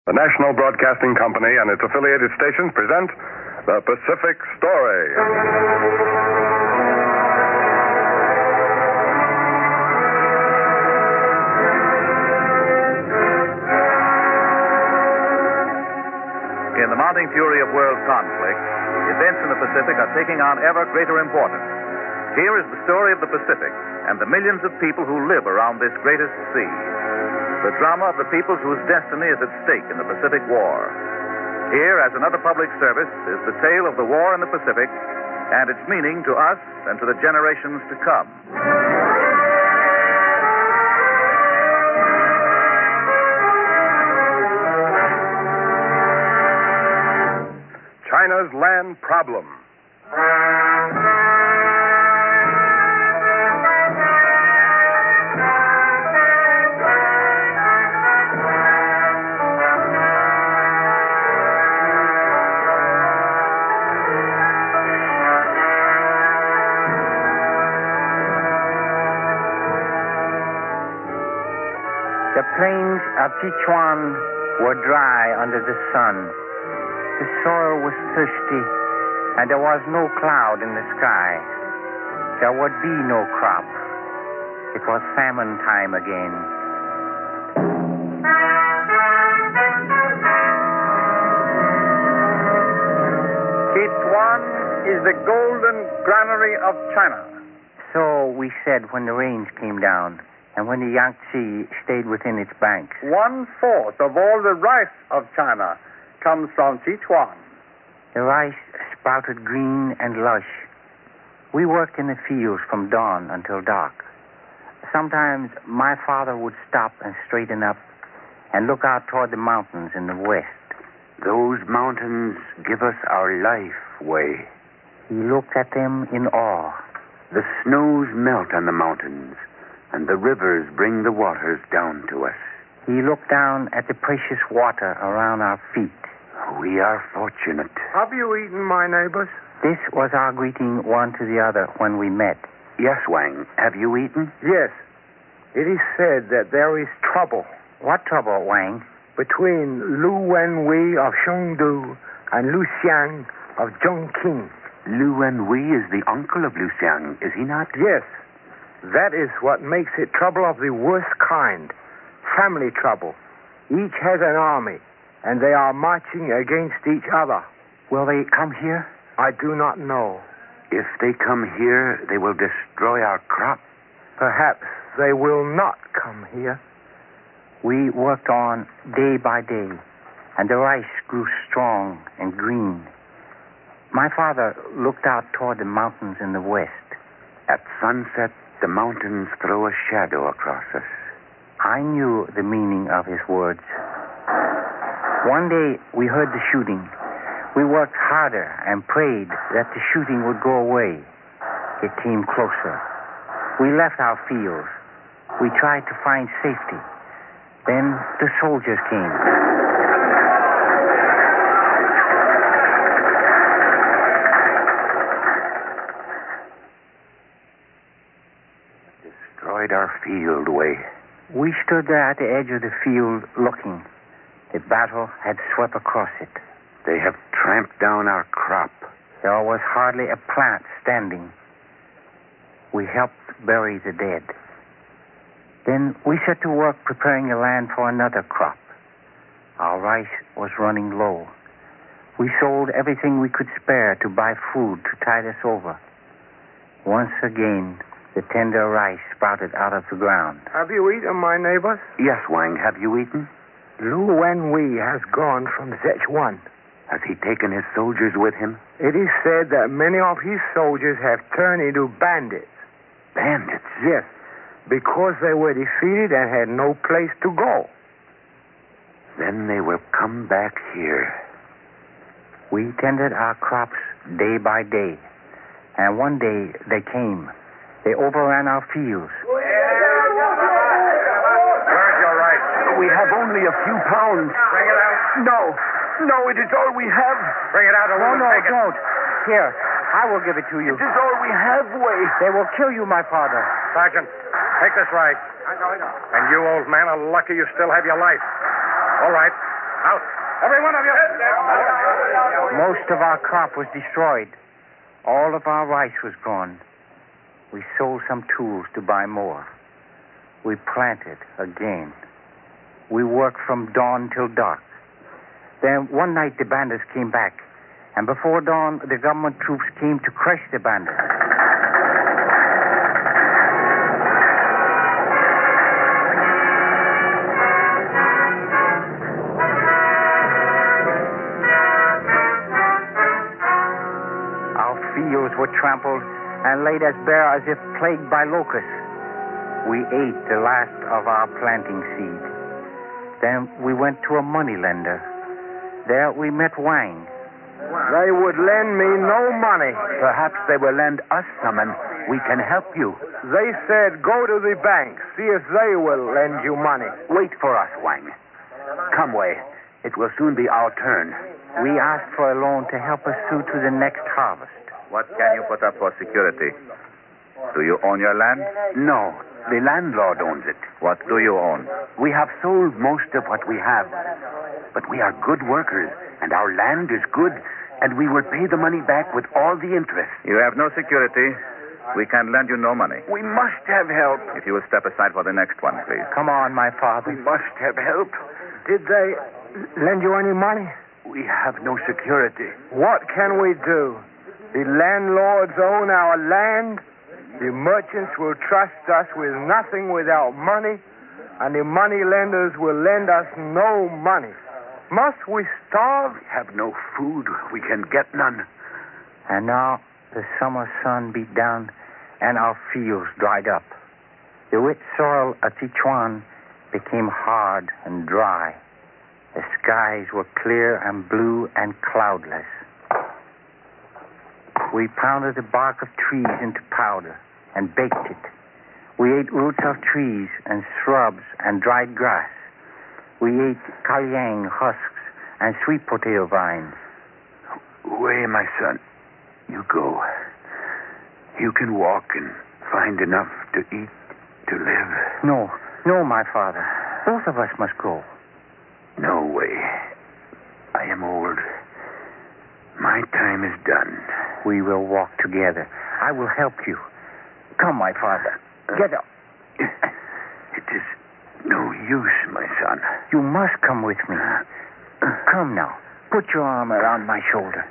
The National Broadcasting Company and its affiliated stations present The Pacific Story. In the mounting fury of world conflict, events in the Pacific are taking on ever greater importance. Here is the story of the Pacific and the millions of people who live around this greatest sea. The drama of the peoples whose destiny is at stake in the Pacific War. Here, as another public service, is the tale of the war in the Pacific and its meaning to us and to the generations to come. China's Land Problem. The plains of Sichuan were dry under the sun. The soil was thirsty, and there was no cloud in the sky. There would be no crop. It was famine time again. Sichuan is the golden granary of China. So we said when the rains came down, and when the Yangtze stayed within its banks. 1/4 of all the rice of China comes from Sichuan. The rice sprouted green and lush. We worked in the fields from dawn until dark. Sometimes my father would stop and straighten up and look out toward the mountains in the west. Those mountains give us our life, Wei. He looked at them in awe. The snows melt on the mountains, and the rivers bring the waters down to us. He looked down at the precious water around our feet. We are fortunate. Have you eaten, my neighbors? This was our greeting one to the other when we met. Yes, Wang. Have you eaten? Yes. It is said that there is trouble What trouble, Wang? between Lu Wenwei of Chengdu and Lu Xiang of Zhongqing. Lu Wenwei is the uncle of Lu Xiang, is he not? Yes. That is what makes it trouble of the worst kind. Family trouble. Each has an army, and they are marching against each other. Will they come here? I do not know. If they come here, they will destroy our crop. Perhaps they will not come here. We worked on day by day, and the rice grew strong and green. My father looked out toward the mountains in the west. At sunset, the mountains throw a shadow across us. I knew the meaning of his words. One day we heard the shooting. We worked harder and prayed that the shooting would go away. It came closer. We left our fields. We tried to find safety. Then the soldiers came. Destroyed our field, Wei. We stood there at the edge of the field looking. The battle had swept across it. They have tramped down our crop. There was hardly a plant standing. We helped bury the dead. Then we set to work preparing the land for another crop. Our rice was running low. We sold everything we could spare to buy food to tide us over. Once again, the tender rice sprouted out of the ground. Have you eaten, my neighbors? Yes, Wang. Have you eaten? Lu Wenwei has gone from Sichuan. Has he taken his soldiers with him? It is said that many of his soldiers have turned into bandits. Bandits? Yes, because they were defeated and had no place to go. Then they will come back here. We tended our crops day by day, and one day they came. They overran our fields. Where's your rice? We have only a few pounds. Bring it out. No, it is all we have. Bring it out or we'll take it. Don't. Here, I will give it to you. It is all we have, Wei. They will kill you, my father. Sergeant, take this rice. And you, old man, are lucky you still have your life. All right. Out. Every one of you. Most of our crop was destroyed. All of our rice was gone. We sold some tools to buy more. We planted again. We worked from dawn till dark. Then one night the bandits came back, and before dawn the government troops came to crush the bandits. Our fields were trampled and laid as bare as if plagued by locusts. We ate the last of our planting seed. Then we went to a moneylender. There we met Wang. They would lend me no money. Perhaps they will lend us some and we can help you. They said go to the bank, see if they will lend you money. Wait for us, Wang. Come, Wei. It will soon be our turn. We asked for a loan to help us through to the next harvest. What can you put up for security? Do you own your land? No, the landlord owns it. What do you own? We have sold most of what we have. But we are good workers, and our land is good, and we will pay the money back with all the interest. You have no security. We can lend you no money. We must have help. If you will step aside for the next one, please. Come on, my father. We must have help. Did they lend you any money? We have no security. What can we do? The landlords own our land. The merchants will trust us with nothing without money, and the money lenders will lend us no money. Must we starve? We have no food. We can get none. And now the summer sun beat down and our fields dried up. The wet soil at Sichuan became hard and dry. The skies were clear and blue and cloudless. We pounded the bark of trees into powder and baked it. We ate roots of trees and shrubs and dried grass. We ate kalyang husks and sweet potato vines. Wei, my son, you go. You can walk and find enough to eat, to live. No, my father. Both of us must go. No way. I am old. My time is done. We will walk together. I will help you. Come, my father. Get up. It is no use, my son. You must come with me. Come now. Put your arm around my shoulder.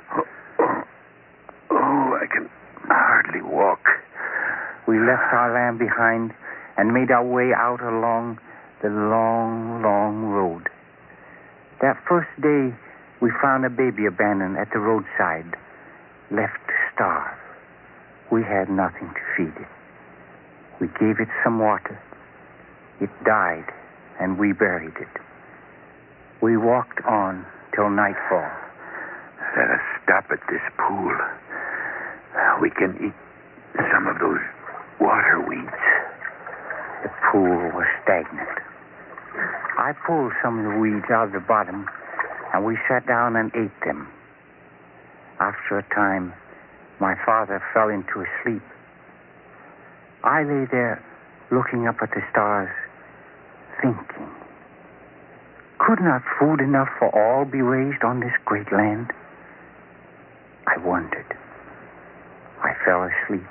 I can hardly walk. We left our land behind and made our way out along the long, long road. That first day, we found a baby abandoned at the roadside, left to starve. We had nothing to feed it. We gave it some water. It died, and we buried it. We walked on till nightfall. Let us stop at this pool. We can eat some of those water weeds. The pool was stagnant. I pulled some of the weeds out of the bottom, and we sat down and ate them. After a time, my father fell into a sleep. I lay there looking up at the stars, thinking, could not food enough for all be raised on this great land? I wondered. I fell asleep.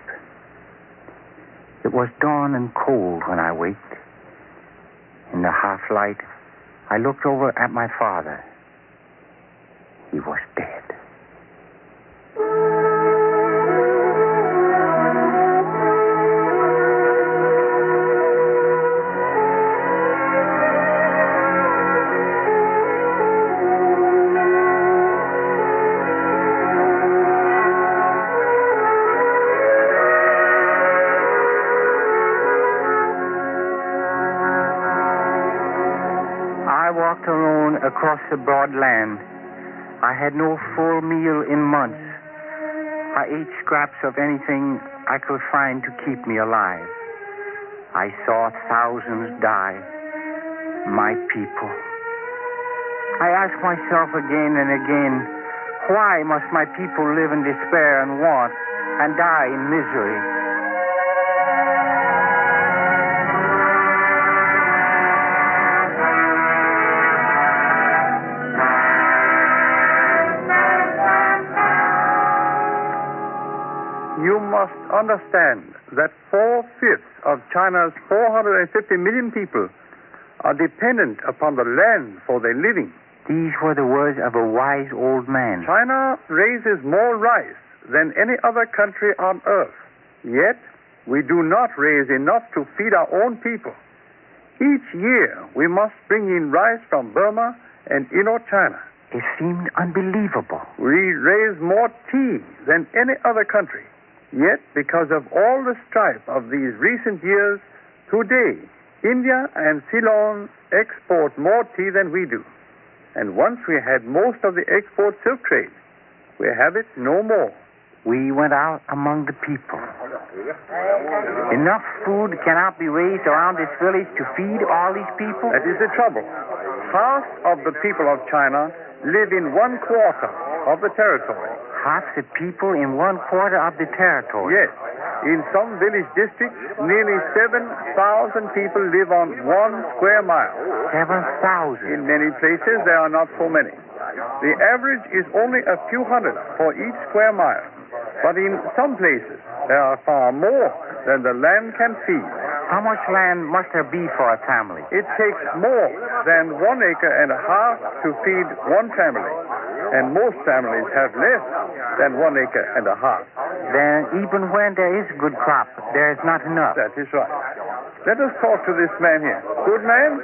It was dawn and cold when I waked. In the half light, I looked over at my father. He was dead. I walked alone across the broad land. I had no full meal in months. I ate scraps of anything I could find to keep me alive. I saw thousands die, my people. I asked myself again and again, why must my people live in despair and want and die in misery? You must understand that 4/5 of China's 450 million people are dependent upon the land for their living. These were the words of a wise old man. China raises more rice than any other country on earth. Yet, we do not raise enough to feed our own people. Each year, we must bring in rice from Burma and Indochina. It seemed unbelievable. We raise more tea than any other country. Yet, because of all the strife of these recent years, today, India and Ceylon export more tea than we do. And once we had most of the export silk trade, we have it no more. We went out among the people. Enough food cannot be raised around this village to feed all these people? That is the trouble. Half of the people of China live in 1/4 of the territory. Half the people in 1/4 of the territory? Yes. In some village districts, nearly 7,000 people live on 1 square mile. 7,000? In many places, there are not so many. The average is only a few hundred for each square mile. But in some places, there are far more than the land can feed. How much land must there be for a family? It takes more than 1.5 acres to feed one family. And most families have less than 1.5 acres. Then even when there is a good crop, there is not enough. That is right. Let us talk to this man here. Good man?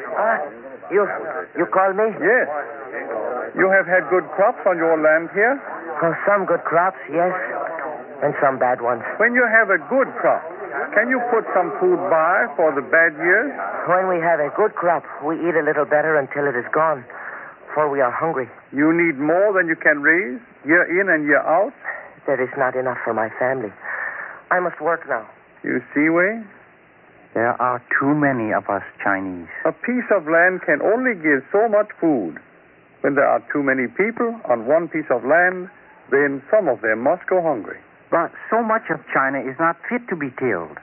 You call me? Yes. You have had good crops on your land here? Oh, some good crops, yes, and some bad ones. When you have a good crop, can you put some food by for the bad years? When we have a good crop, we eat a little better until it is gone, for we are hungry. You need more than you can raise, year in and year out? That is not enough for my family. I must work now. You see, Wei? There are too many of us Chinese. A piece of land can only give so much food. When there are too many people on one piece of land, then some of them must go hungry. But so much of China is not fit to be tilled.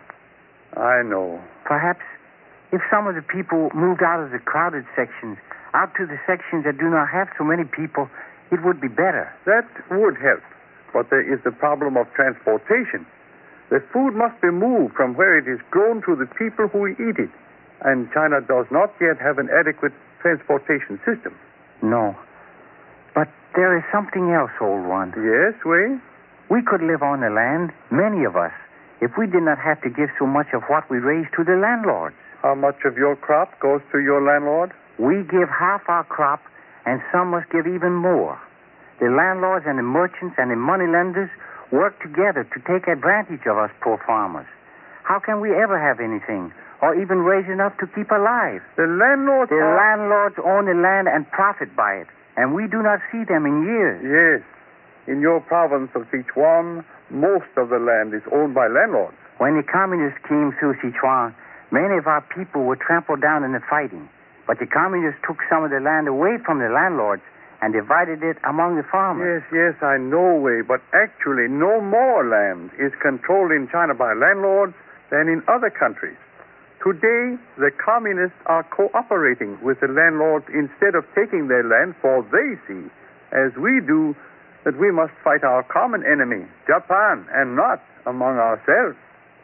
I know. Perhaps if some of the people moved out of the crowded sections, out to the sections that do not have so many people, it would be better. That would help. But there is the problem of transportation. The food must be moved from where it is grown to the people who will eat it. And China does not yet have an adequate transportation system. No. But there is something else, old one. Yes, Wei? We could live on the land, many of us, if we did not have to give so much of what we raise to the landlords. How much of your crop goes to your landlord? We give half our crop, and some must give even more. The landlords and the merchants and the moneylenders work together to take advantage of us poor farmers. How can we ever have anything, or even raise enough to keep alive? The landlords own the land and profit by it, and we do not see them in years. Yes. In your province of Sichuan, most of the land is owned by landlords. When the communists came through Sichuan, many of our people were trampled down in the fighting. But the communists took some of the land away from the landlords and divided it among the farmers. Yes, I know, Wei, but actually no more land is controlled in China by landlords than in other countries. Today, the communists are cooperating with the landlords instead of taking their land, for they see, as we do, that we must fight our common enemy, Japan, and not among ourselves.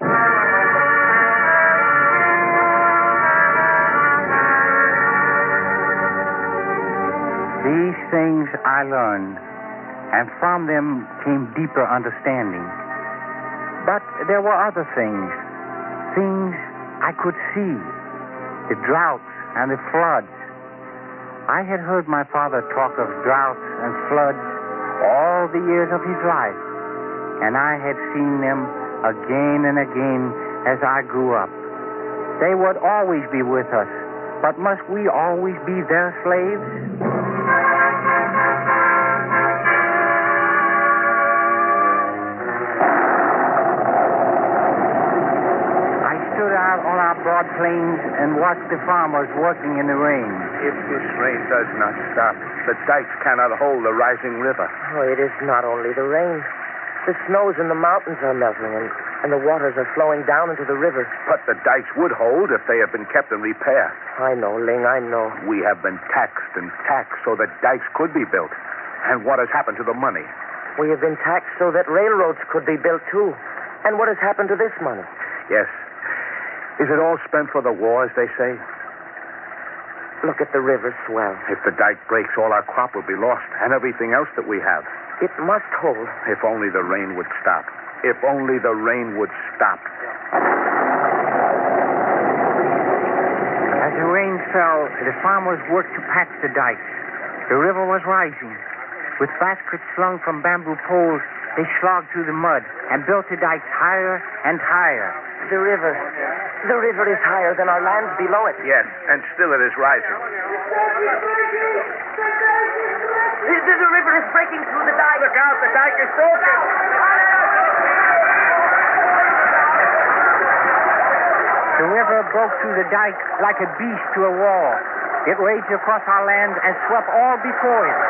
These things I learned, and from them came deeper understanding. But there were other things I could see, the droughts and the floods. I had heard my father talk of droughts and floods all the years of his life, and I had seen them again and again as I grew up. They would always be with us, but must we always be their slaves? Out on our broad plains and watch the farmers working in the rain. If this rain does not stop, the dikes cannot hold the rising river. Oh, it is not only the rain. The snows in the mountains are melting, and the waters are flowing down into the river. But the dikes would hold if they had been kept in repair. I know, Ling, I know. We have been taxed and taxed so that dikes could be built. And what has happened to the money? We have been taxed so that railroads could be built, too. And what has happened to this money? Yes. Is it all spent for the war, as they say? Look at the river swell. If the dike breaks, all our crop will be lost, and everything else that we have. It must hold. If only the rain would stop. If only the rain would stop. As the rain fell, the farmers worked to patch the dikes. The river was rising. With baskets slung from bamboo poles, they slogged through the mud and built the dikes higher and higher. The river is higher than our lands below it. Yes, and still it is rising. The river is breaking through the dike. Look out, the dike is broken. The river broke through the dike like a beast to a wall. It raged across our land and swept all before it.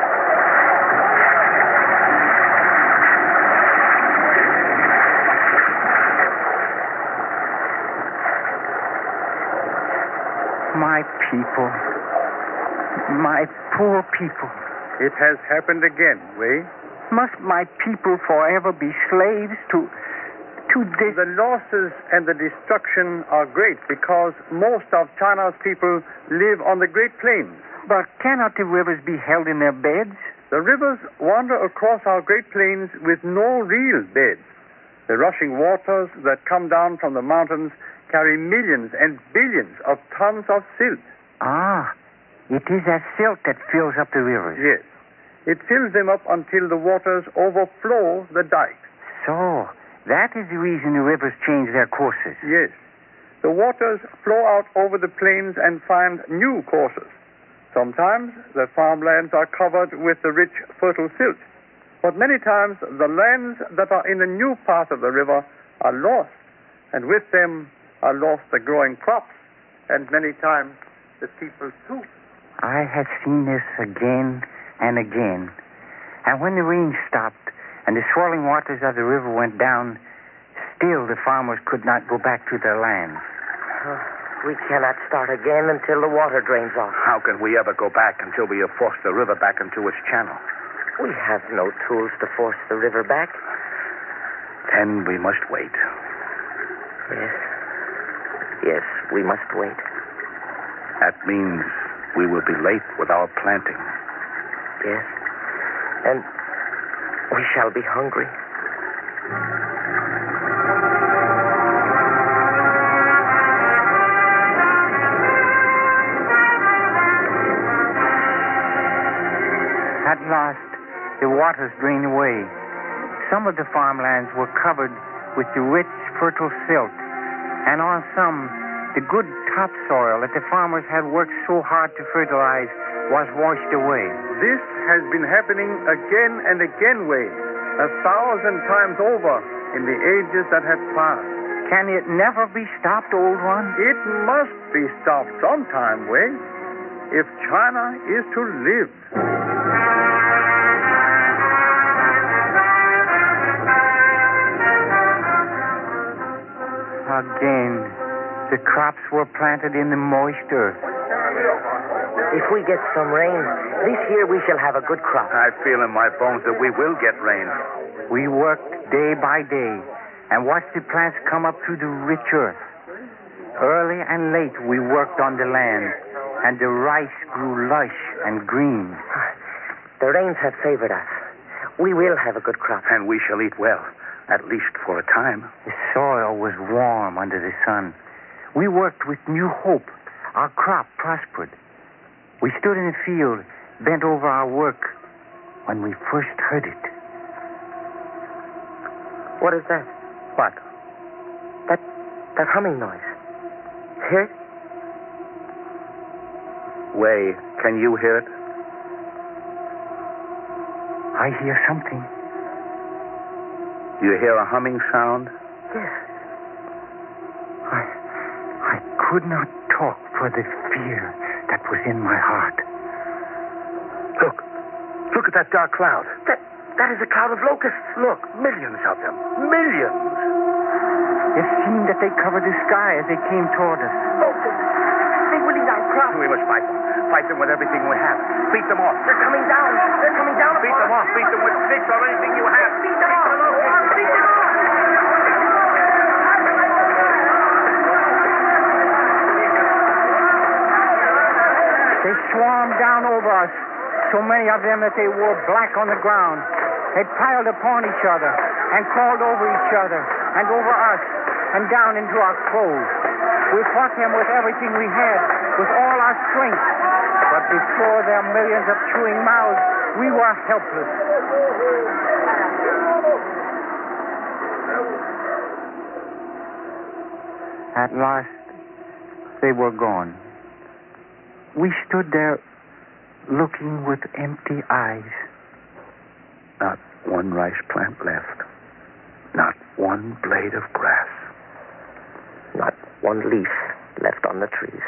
My people. My poor people. It has happened again, Wei. Must my people forever be slaves to this? The losses and the destruction are great because most of China's people live on the Great Plains. But cannot the rivers be held in their beds? The rivers wander across our Great Plains with no real beds. The rushing waters that come down from the mountains carry millions and billions of tons of silt. Ah, it is that silt that fills up the rivers. Yes. It fills them up until the waters overflow the dikes. So, that is the reason the rivers change their courses. Yes. The waters flow out over the plains and find new courses. Sometimes the farmlands are covered with the rich, fertile silt. But many times the lands that are in the new part of the river are lost, and with them are lost the growing crops, and many times the people too. I have seen this again and again. And when the rain stopped and the swirling waters of the river went down, still the farmers could not go back to their land. We cannot start again until the water drains off. How can we ever go back until we have forced the river back into its channel? We have no tools to force the river back. Then we must wait. Yes, we must wait. That means we will be late with our planting. Yes. And we shall be hungry. At last, the waters drained away. Some of the farmlands were covered with the rich, fertile silt, and on some, the good topsoil that the farmers had worked so hard to fertilize was washed away. This has been happening again and again, Wei, 1,000 times over in the ages that have passed. Can it never be stopped, old one? It must be stopped sometime, Wei, if China is to live. Again, the crops were planted in the moist earth. If we get some rain, this year we shall have a good crop. I feel in my bones that we will get rain. We worked day by day and watched the plants come up through the rich earth. Early and late we worked on the land, and the rice grew lush and green. The rains have favored us. We will have a good crop. And we shall eat well, at least for a time. The soil was warm under the sun. We worked with new hope. Our crop prospered. We stood in the field, bent over our work, when we first heard it. What is that? What? That humming noise. Hear it? Wei, can you hear it? I hear something. You hear a humming sound? Yes. I could not talk for the fear that was in my heart. Look at that dark cloud. That is a cloud of locusts. Look, millions of them. Millions. It seemed that they covered the sky as they came toward us. Locusts. They will eat our crop. We must fight them. Fight them with everything we have. Beat them off. They're coming down. They're coming down. Beat them off. Beat them with sticks or anything you have. Beat them off. Beat them off. swarmed down over us, so many of them that they were black on the ground. They piled upon each other and crawled over each other and over us and down into our clothes. We fought them with everything we had, with all our strength. But before their millions of chewing mouths, we were helpless. At last, they were gone. We stood there looking with empty eyes. Not one rice plant left. Not one blade of grass. Not one leaf left on the trees.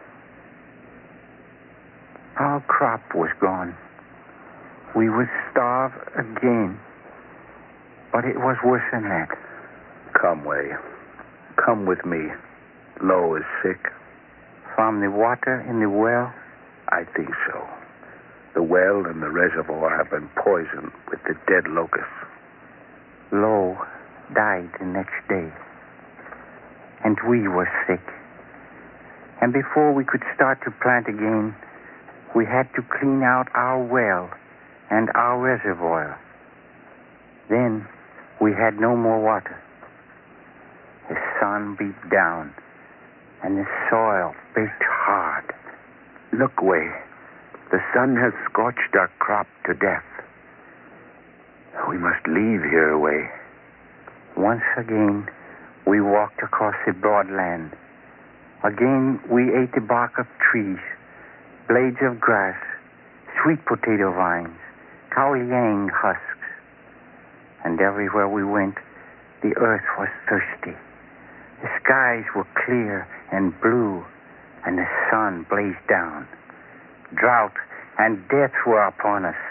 Our crop was gone. We would starve again. But it was worse than that. Come, Way. Come with me. Lo is sick. From the water in the well? I think so. The well and the reservoir have been poisoned with the dead locusts. Lo died the next day. And we were sick. And before we could start to plant again, we had to clean out our well and our reservoir. Then we had no more water. The sun beat down, and the soil baked hard. Look, Way. The sun has scorched our crop to death. We must leave here, Way. Once again, we walked across the broad land. Again, we ate the bark of trees, blades of grass, sweet potato vines, kaoliang husks. And everywhere we went, the earth was thirsty. The skies were clear and blue, and the sun blazed down. Drought and death were upon us.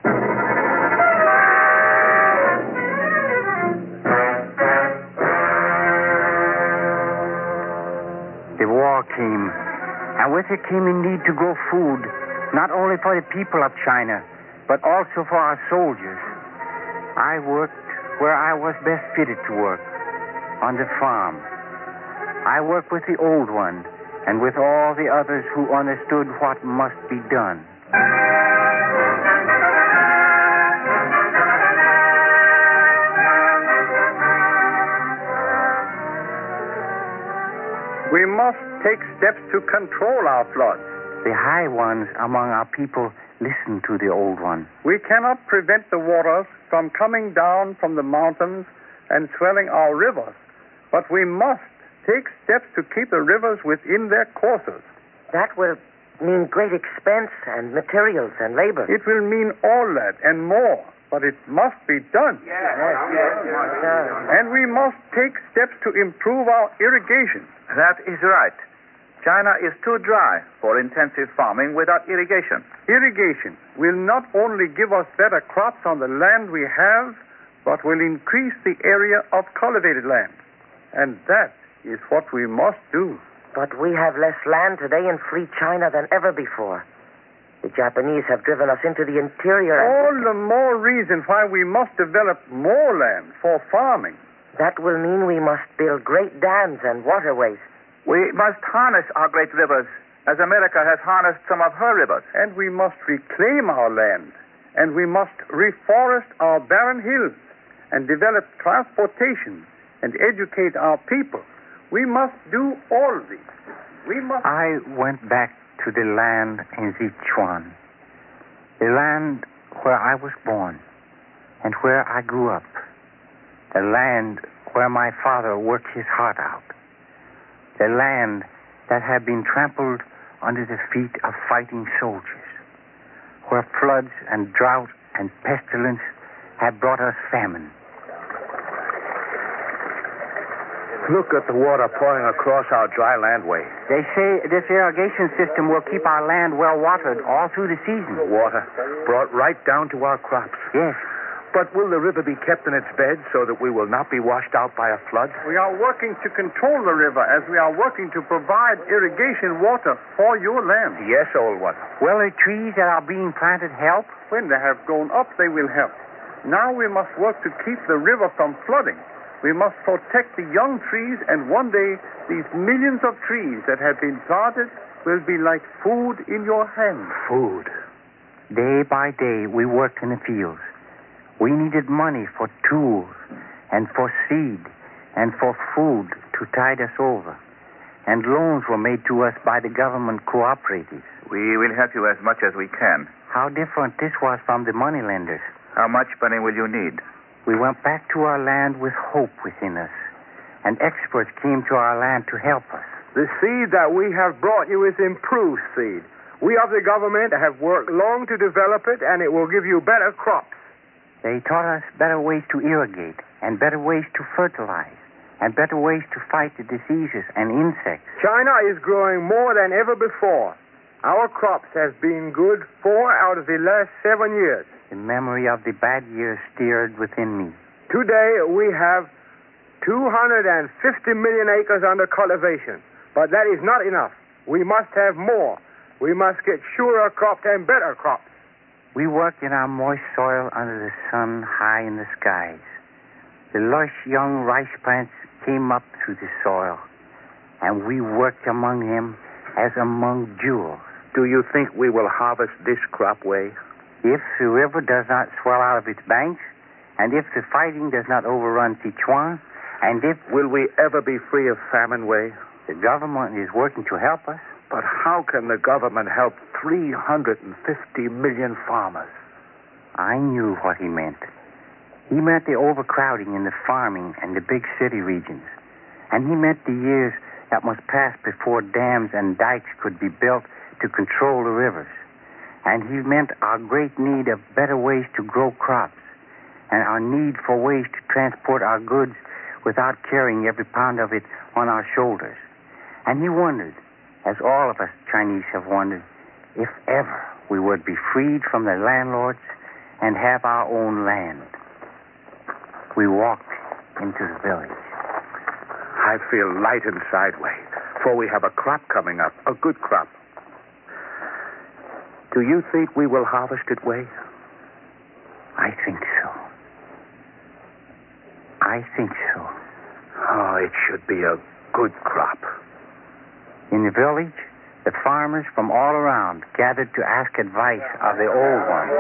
The war came, and with it came a need to grow food, not only for the people of China, but also for our soldiers. I worked where I was best fitted to work, on the farm. I worked with the old one and with all the others who understood what must be done. We must take steps to control our floods. The high ones among our people listened to the old one. We cannot prevent the waters from coming down from the mountains and swelling our rivers, but we must take steps to keep the rivers within their courses. That will mean great expense and materials and labor. It will mean all that and more, but it must be done. Yes. And we must take steps to improve our irrigation. That is right. China is too dry for intensive farming without irrigation. Irrigation will not only give us better crops on the land we have, but will increase the area of cultivated land. And that is what we must do. But we have less land today in free China than ever before. The Japanese have driven us into the interior. All the more reason why we must develop more land for farming. That will mean we must build great dams and waterways. We must harness our great rivers, as America has harnessed some of her rivers. And we must reclaim our land. And we must reforest our barren hills and develop transportation and educate our people. We must do all these. I went back to the land in Sichuan, the land where I was born and where I grew up, the land where my father worked his heart out, the land that had been trampled under the feet of fighting soldiers, where floods and drought and pestilence had brought us famine. Look at the water pouring across our dry landway. They say this irrigation system will keep our land well watered all through the season. Water brought right down to our crops. Yes. But will the river be kept in its bed so that we will not be washed out by a flood? We are working to control the river as we are working to provide irrigation water for your land. Yes, old one. Will the trees that are being planted help? When they have grown up, they will help. Now we must work to keep the river from flooding. We must protect the young trees, and one day these millions of trees that have been planted will be like food in your hand. Food. Day by day, we worked in the fields. We needed money for tools and for seed and for food to tide us over. And loans were made to us by the government cooperatives. We will help you as much as we can. How different this was from the moneylenders. How much money will you need? We went back to our land with hope within us, and experts came to our land to help us. The seed that we have brought you is improved seed. We of the government have worked long to develop it, and it will give you better crops. They taught us better ways to irrigate, and better ways to fertilize, and better ways to fight the diseases and insects. China is growing more than ever before. Our crops have been good 4 out of the last 7 years. The memory of the bad years stirred within me. Today we have 250 million acres under cultivation, but that is not enough. We must have more. We must get surer crops and better crops. We worked in our moist soil under the sun high in the skies. The lush young rice plants came up through the soil, and we worked among them as among jewels. Do you think we will harvest this crop, Wei? If the river does not swell out of its banks, and if the fighting does not overrun Sichuan, and if... Will we ever be free of famine, Wei? The government is working to help us. But how can the government help 350 million farmers? I knew what he meant. He meant the overcrowding in the farming and the big city regions. And he meant the years that must pass before dams and dikes could be built to control the rivers. And he meant our great need of better ways to grow crops, and our need for ways to transport our goods without carrying every pound of it on our shoulders. And he wondered, as all of us Chinese have wondered, if ever we would be freed from the landlords and have our own land. We walked into the village. I feel light inside, Wei, for we have a crop coming up, a good crop. Do you think we will harvest it, Wei? I think so. I think so. Oh, it should be a good crop. In the village, the farmers from all around gathered to ask advice of the old ones.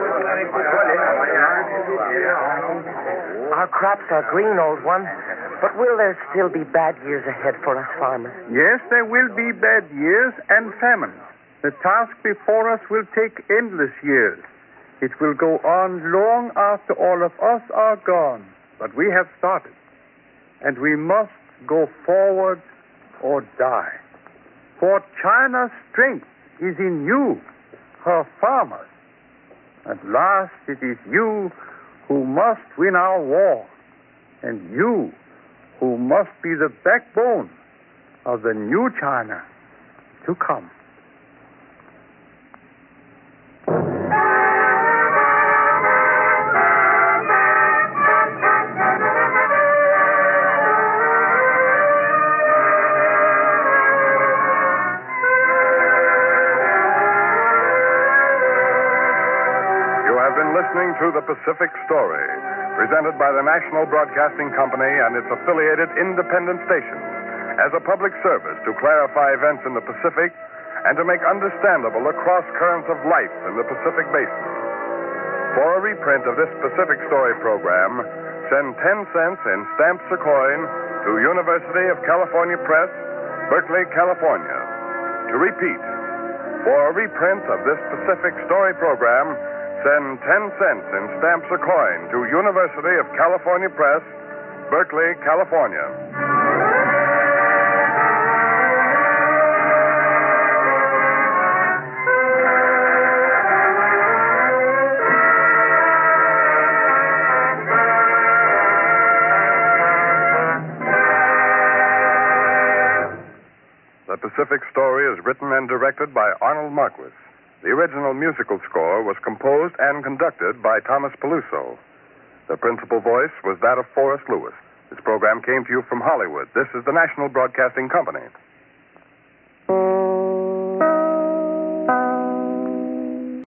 Our crops are green, old one. But will there still be bad years ahead for us farmers? Yes, there will be bad years and famine. The task before us will take endless years. It will go on long after all of us are gone. But we have started. And we must go forward or die. For China's strength is in you, her farmers. At last it is you who must win our war. And you who must be the backbone of the new China to come. Listening to The Pacific Story, presented by the National Broadcasting Company and its affiliated independent stations as a public service to clarify events in the Pacific and to make understandable the cross currents of life in the Pacific Basin. For a reprint of this Pacific Story program, send 10 cents in stamps or coin to University of California Press, Berkeley, California. To repeat, for a reprint of this Pacific Story program, send 10 cents in stamps or coin to University of California Press, Berkeley, California. The Pacific Story is written and directed by Arnold Marquis. The original musical score was composed and conducted by Thomas Peluso. The principal voice was that of Forrest Lewis. This program came to you from Hollywood. This is the National Broadcasting Company.